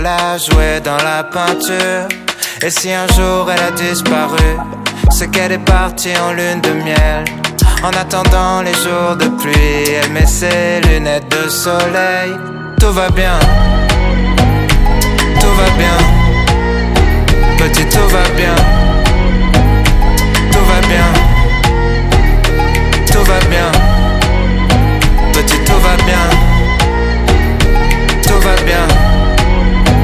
La jouer dans la peinture. Et si un jour elle a disparu, c'est qu'elle est partie en lune de miel. En attendant les jours de pluie, elle met ses lunettes de soleil. Tout va bien,